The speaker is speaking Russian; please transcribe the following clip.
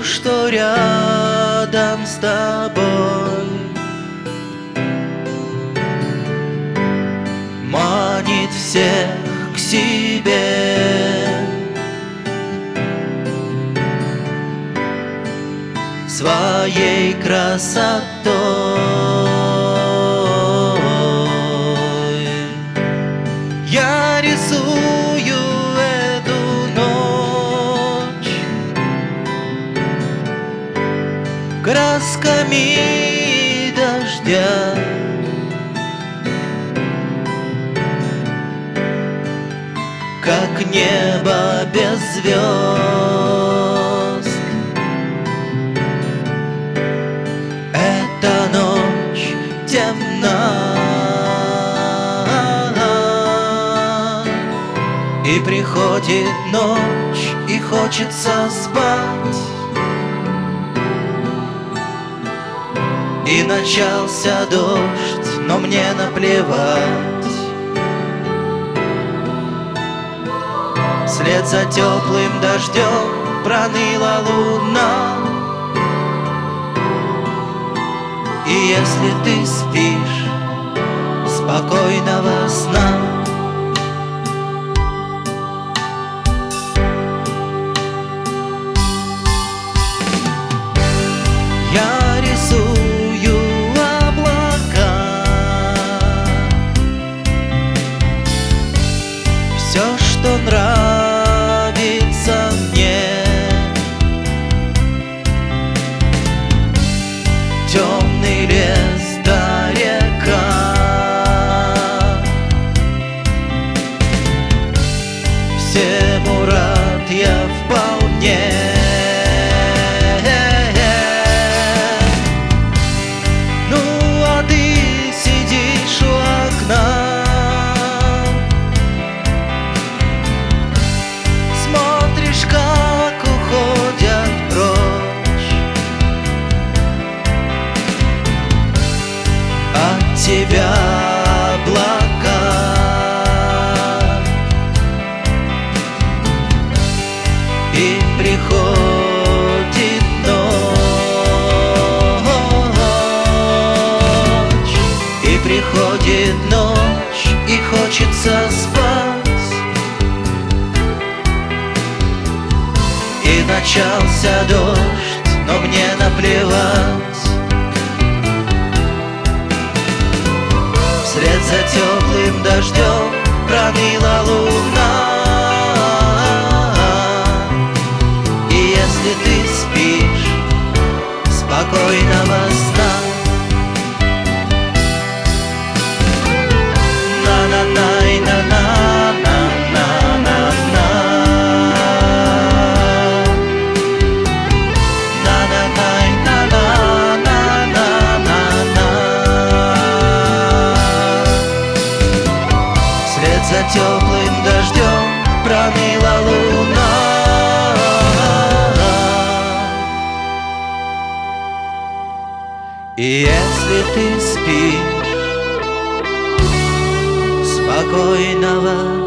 Чувствую, что рядом с тобой манит всех к себе своей красотой. Я рисую эту ночь красками дождя, как небо без звезд. Эта ночь темна, и приходит ночь, и хочется спать. И начался дождь, но мне наплевать. Вслед за теплым дождем проныла луна. И если ты спишь, спокойного сна. Я рисую облака, все, что нравится мне. Темный лес да река, всему рад я вполне. Ну а ты сидишь у окна, смотришь, как уходят прочь от тебя облака. И приходит ночь, и приходит ночь, и хочется спать. И начался дождь, но мне наплевать. Вслед за теплым дождем проныла луна. И если ты спишь, спокойного сна. На-на-най, на-на-на-на-на-на. На-на-най, на-на-на-на-на-на. Вслед за теплым дождем проныла луна. И если ты спишь, спокойного